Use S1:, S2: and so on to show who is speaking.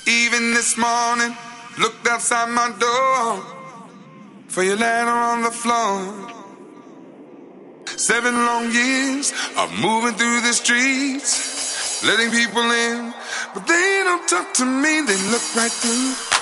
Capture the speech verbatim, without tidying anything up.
S1: Even this morning, looked outside my door for your letter on the floor. Seven long years of moving through the streets, letting people in, but they don't talk to me, they look right through